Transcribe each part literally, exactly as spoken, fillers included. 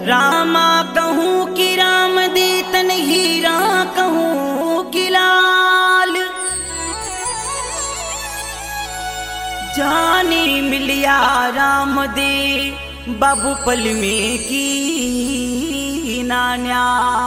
रामा कहूँ कि राम देतन हीरा कहूँ कि लाल, जाने मिलिया राम दे बाबू पल में की नान्या।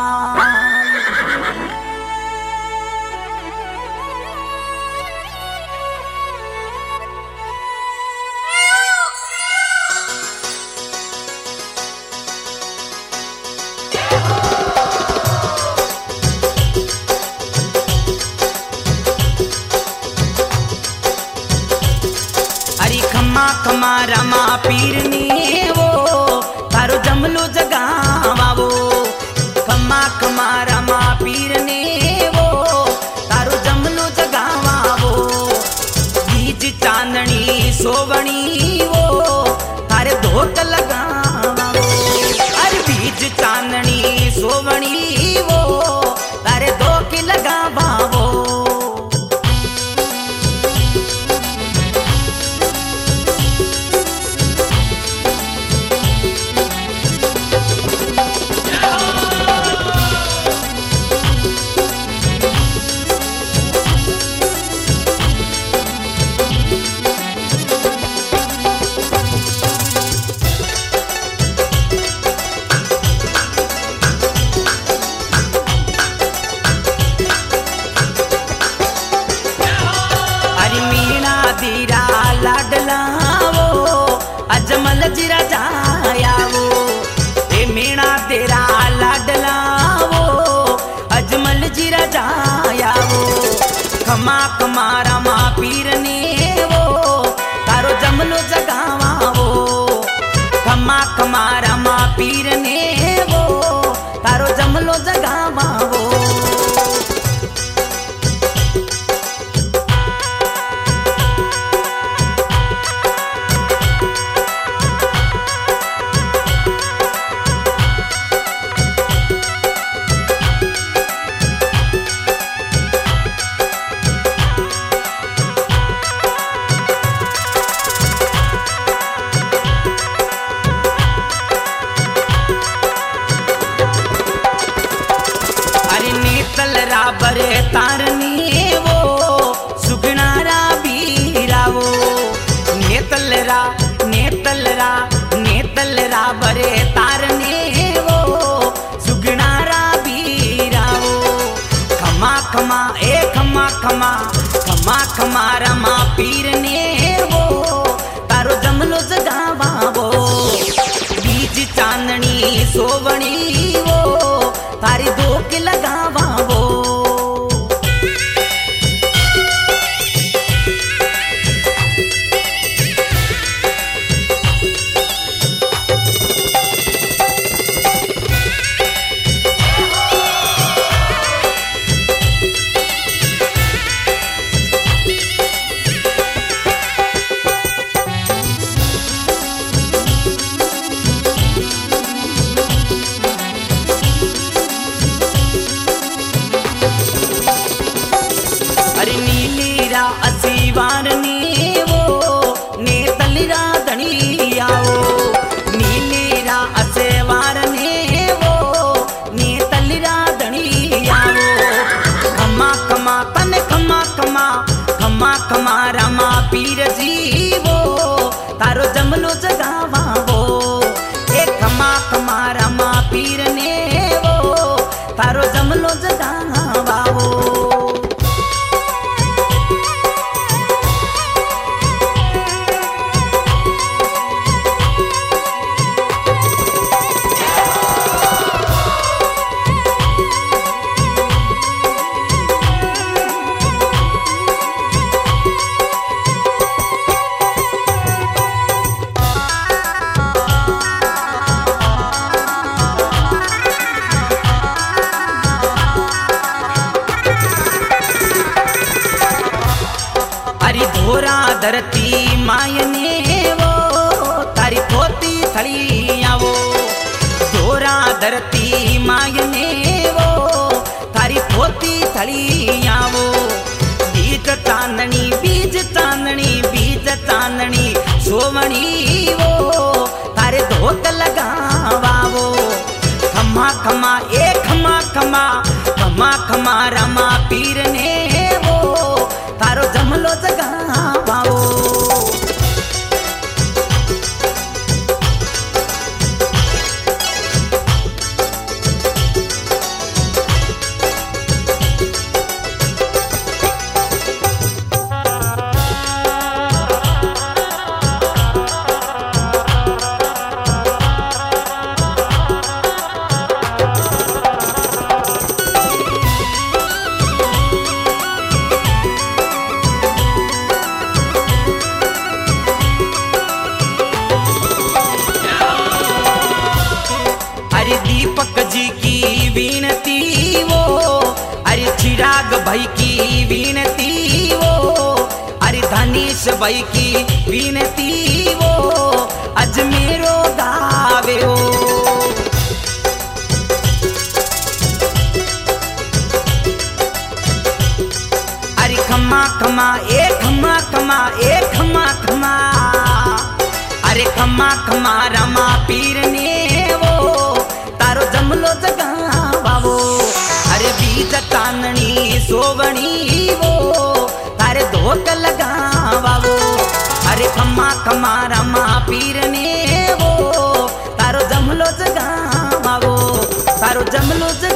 खमा खमा रमा पीर ने वो थारो जमलो जगावा वो, खमा खमा रमा पीर ने वो थारो जमलो जगावा वो। बीज चांदनी सोवणी वो थारे धोत लगावा वो, अरे बीज चांदनी सोवणी वो थारे धोके लगावा वो। लाडला वो अजमल जीरा जाया वो, ए मीणा तेरा लाडला वो अजमल जीरा जाया वो। खमा खमा रमा पीर ने वो तारो जमलो जगावा वो, खमा खमा रमा पीर ने वो तारो जमलो जगावा वो। बरे तारनी वो सुगनारा बीरा वो, नेतलरा नेतलरा नेतलरा बरे तारने वो सुगनारा बीरा वो। खमा खमा ए खमा खमा खमा खमा रमा पीर ने वो तारो जमलो जगावा वो। बीज चांदनी सोवणी वो तारी धोके लगावा वो। असीवार ने वो नेतलरा धनिया वो, नीलेरा असेवार ने वो नेतलरा धनिया वो। खमा खमा तन खमा खमा खमा खमा रमा पीर जी वो तारो जमलो जगावा वो, ए खमा खमा रमा पीर ने वो तारो जमलो जगावा वो। धरती मायने वो तारी पोती थलिया वो, दोरा धरती मायने वो तारी पोती थलिया वो। बीज चांदनी बीज चांदनी बीज चांदनी सोवणी वो तारे धोत लगावा वो। खमा ए खमा खमा खमा खमा रमा पीर ने वो तारो जमलो जगावाओ। दीपक जी की विनती वो, अरे चिराग भाई की विनती वो, अरे धनीश भाई की विनती वो, अजमेरो गावे हो। अरे खमा खमा ए खमा खमा ए खमा खमा, अरे खमा खमा रमा पीर ने वो तारो जमलो जगावाओ। अरे बीज काननी सोवणी वो तारे धोक लगावाओ। अरे खमा खमा रमा पीर ने वो तारो जमलो जगावाओ, तारो जमलो जगावाओ।